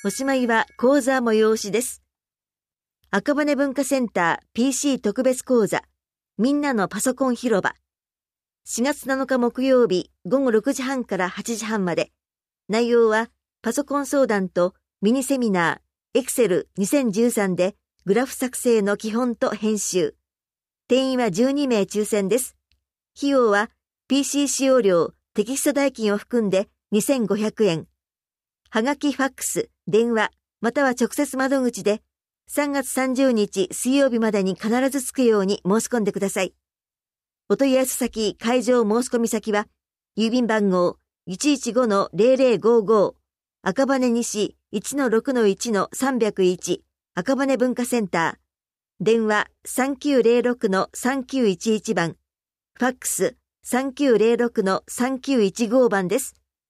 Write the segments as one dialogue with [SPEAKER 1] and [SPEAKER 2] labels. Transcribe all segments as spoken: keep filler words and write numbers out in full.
[SPEAKER 1] おしまいは講座催しです。赤羽文化センター ピーシー 特別講座、みんなのパソコン広場。しがつなのか木曜日ごごろくじはんからはちじはんまで。内容はパソコン相談とミニセミナー エクセルにせんじゅうさん でグラフ作成の基本と編集。定員はじゅうにめい抽選です。費用は ピーシー 使用料、テキスト代金を含んでにせんごひゃくえん。はがきファックス、電話、または直接窓口でさんがつさんじゅうにち水曜日までに必ず着くように申し込んでください。お問い合わせ先、会場申し込み先は、郵便番号 いちいちごのゼロゼロごご 赤羽西 いちのろくのいちのさんぜろいち赤羽文化センター。電話 さんきゅうゼロろくのさんきゅういちいち 番。ファックス さんきゅうゼロろくのさんきゅういちご 番です。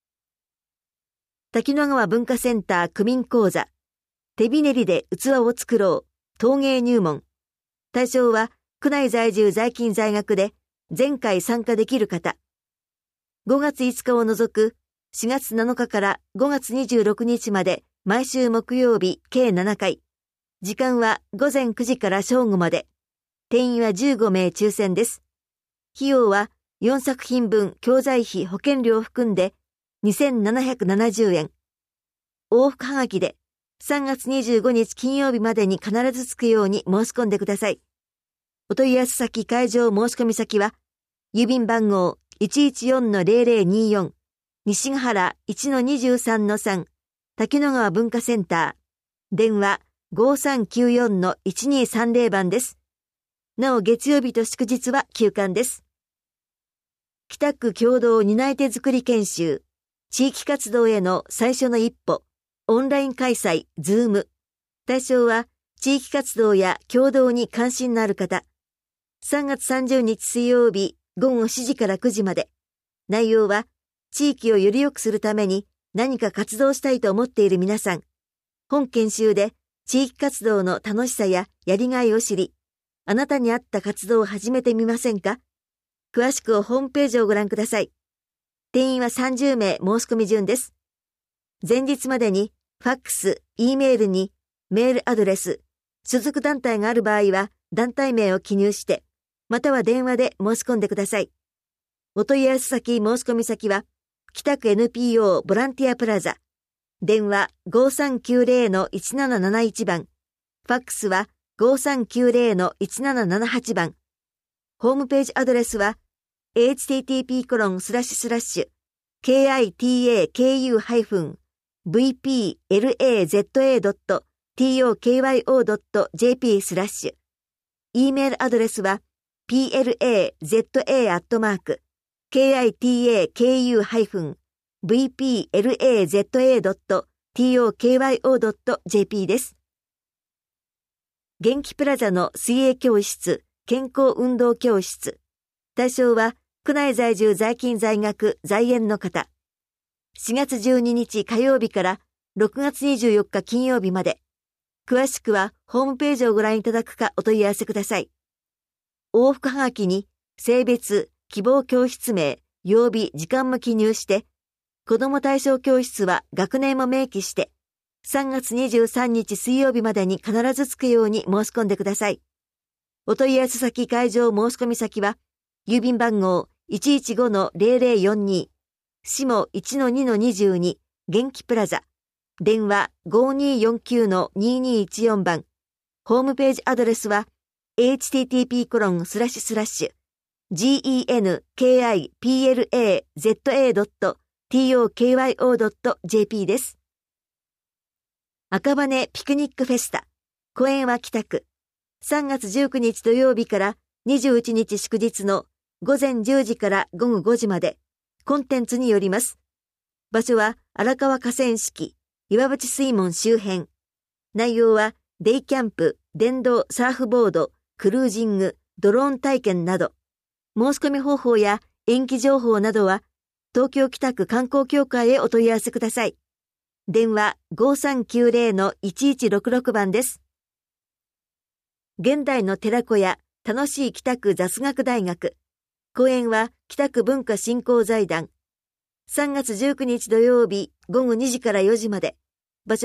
[SPEAKER 1] 滝野川文化センター区民講座。手びねりで器を作ろう。陶芸入門。対象は、区内在住在勤在学で、前回参加できる方。ごがついつかを除く、しがつなのかからごがつにじゅうろくにちまで、毎週木曜日計ななかい。時間はごぜんくじから正午まで。定員はじゅうごめい抽選です。費用はよんさくひんぶん教材費保険料を含んでにせんななひゃくななじゅうえん。往復はがきでさんがつにじゅうごにち金曜日までに必ず着くように申し込んでください。お問い合わせ先会場申し込み先は、郵便番号 いちいちよんのゼロゼロによん 西ヶ原 いちのにじゅうさんのさん 滝野川文化センター。電話 ごさんきゅうよんのいちにさんぜろ 番です。なお月曜日と祝日は休館です。北区共同担い手作り研修、地域活動への最初の一歩、オンライン開催、ズーム。対象は地域活動や共同に関心のある方。さんがつさんじゅうにち水曜日ごごしちじからくじまで。内容は地域をより良くするために何か活動したいと思っている皆さん。本研修で地域活動の楽しさややりがいを知り、あなたに合った活動を始めてみませんか？詳しくはホームページをご覧ください。定員はさんじゅうめい申し込み順です。前日までにファックス、Eメールにメールアドレス、所属団体がある場合は団体名を記入して、または電話で申し込んでください。お問い合わせ先、申し込み先は、北区 エヌピーオー ボランティアプラザ。電話 ごさんきゅうゼロのいちなななないち 番。ファックスは ごさんきゅうゼロのいちななななはち 番。ホームページアドレスは、エイチティーティーピーコロンスラッシュスラッシュ ケーアイティーエーケーユー ハイフン ブイピーエルエーゼットエー ドット トクヨー ドット ジェーピー スラッシュ。E メールアドレスは ピーエルエーゼットエー アットマーク ケーアイティーエーケーユー ハイフン ブイピーエルエーゼットエー ドット トクヨー ドット ジェーピー です。元気プラザの水泳教室、健康運動教室。対象は区内在住在勤在学在園の方。しがつじゅうににち火曜日からろくがつにじゅうよっか金曜日まで。詳しくはホームページをご覧いただくかお問い合わせください。往復はがきに性別、希望教室名、曜日、時間も記入して、子ども対象教室は学年も明記して、さんがつにじゅうさんにち水曜日までに必ず着くように申し込んでください。お問い合わせ先会場申し込み先は、郵便番号 いちいちごのゼロゼロよんに 下 いちのにのにじゅうに 元気プラザ。電話 ごにーよんきゅうのにーにーいちよん 番。ホームページアドレスは エイチティーティーピーコロンスラッシュスラッシュ ジーイーエヌケーアイピーエルエーゼットエー ドット トクヨー ドット ジェーピー です。赤羽ピクニックフェスタ。公園は北区。さんがつじゅうくにち土曜日からにじゅういちにち祝日のごぜんじゅうじからごごごじまで。コンテンツによります。場所は荒川河川敷、岩淵水門周辺。内容はデイキャンプ、電動サーフボード、クルージング、ドローン体験など。申し込み方法や延期情報などは東京北区観光協会へお問い合わせください。電話 ごさんきゅうゼロのいちいちろくろく 番です。現代の寺子屋楽しい北区雑学大学。講演は北区文化振興財団。さんがつじゅうくにち土曜日ごごにじからよじまで。場所は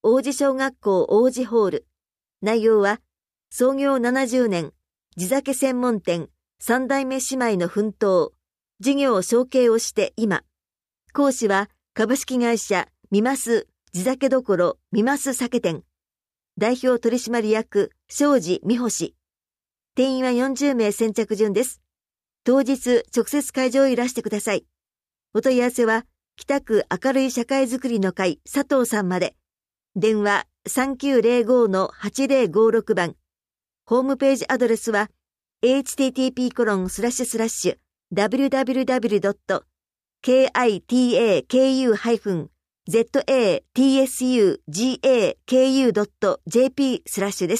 [SPEAKER 1] 王子小学校王子ホール。内容は、創業ななじゅうねん、地酒専門店、三代目姉妹の奮闘。事業承継をして今。講師は、株式会社、みます地酒どころみます酒店。代表取締役、庄司美保氏。定員はよんじゅうめい先着順です。当日、直接会場へいらしてください。お問い合わせは、北区明るい社会づくりの会佐藤さんまで。電話 さんきゅうゼロご のはちゼロごろく 番。ホームページアドレスは エイチティーティーピーコロンスラッシュスラッシュダブリューダブリューダブリュードットケーアイティーエーケーユーゼットエーティーエスユージェーケーユードットジェーピー スラッシュです。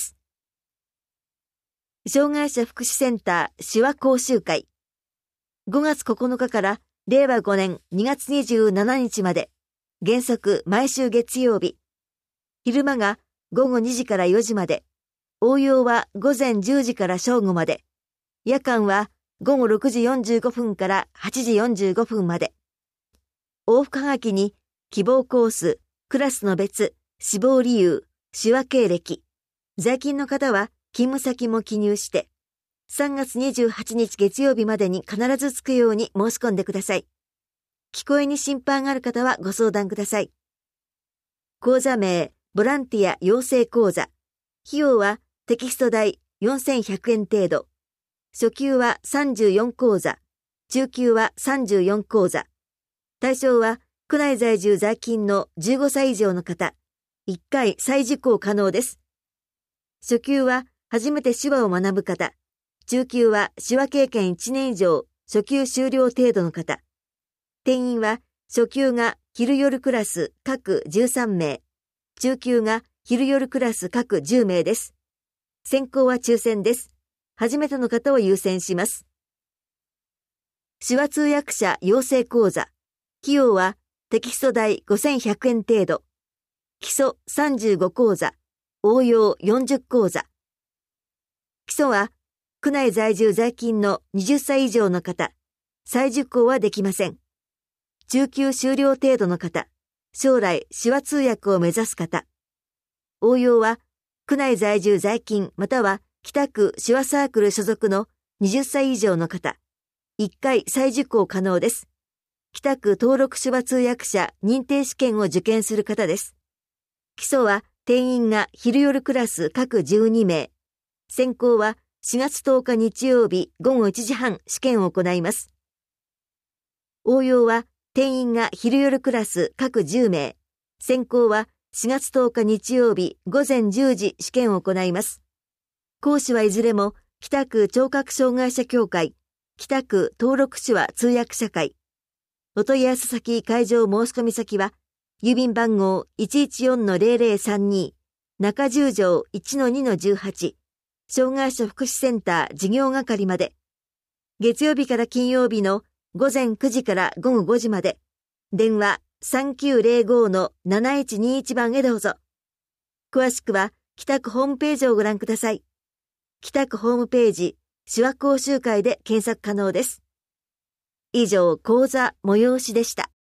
[SPEAKER 1] 障害者福祉センター手話講習会。ごがつここのかかられいわごねんにがつにじゅうしちにちまで、原則毎週月曜日。昼間がごごにじからよじまで、応用はごぜんじゅうじから正午まで、夜間はごごろくじよんじゅうごふんからはちじよんじゅうごふんまで。往復はがきに希望コース、クラスの別、死亡理由、手話経歴、在勤の方は勤務先も記入して、さんがつにじゅうはちにち月曜日までに必ず着くように申し込んでください。聞こえに心配がある方はご相談ください。講座名、ボランティア養成講座。費用はテキスト代よんせんひゃくえん程度。初級はさんじゅうよんこうざ。中級はさんじゅうよんこうざ。対象は区内在住在勤のじゅうごさい以上の方。いっかい再受講可能です。初級は初めて手話を学ぶ方。中級は手話経験いちねん以上、初級修了程度の方。定員は初級が昼夜クラス各じゅうさんめい。中級が昼夜クラス各じゅうめいです。選考は抽選です。初めての方を優先します。手話通訳者養成講座。費用はテキスト代ごせんひゃくえん程度。基礎さんじゅうごこうざ。応用よんじゅっこうざ。基礎は区内在住在勤のはたち以上の方。再受講はできません。中級修了程度の方。将来手話通訳を目指す方。応用は区内在住在勤または北区手話サークル所属のはたち以上の方。いっかい再受講可能です。北区登録手話通訳者認定試験を受験する方です。基礎は定員が昼夜クラス各じゅうにめい。選考はしがつとおか日曜日ごごいちじはん試験を行います。応用は定員が昼夜クラス各じゅうめい。選考はしがつとおか日曜日ごぜんじゅうじ試験を行います。講師はいずれも北区聴覚障害者協会、北区登録手話通訳者会。お問い合わせ先会場申し込み先は、郵便番号 いちいちよんのゼロゼロさんに、中十条 いちのにのじゅうはち、障害者福祉センター事業係まで。月曜日から金曜日のごぜんくじからごごごじまで。電話さんきゅうゼロごのなないちにいちばんへどうぞ。詳しくは北区ホームページをご覧ください。北区ホームページ、手話講習会で検索可能です。以上、講座催しでした。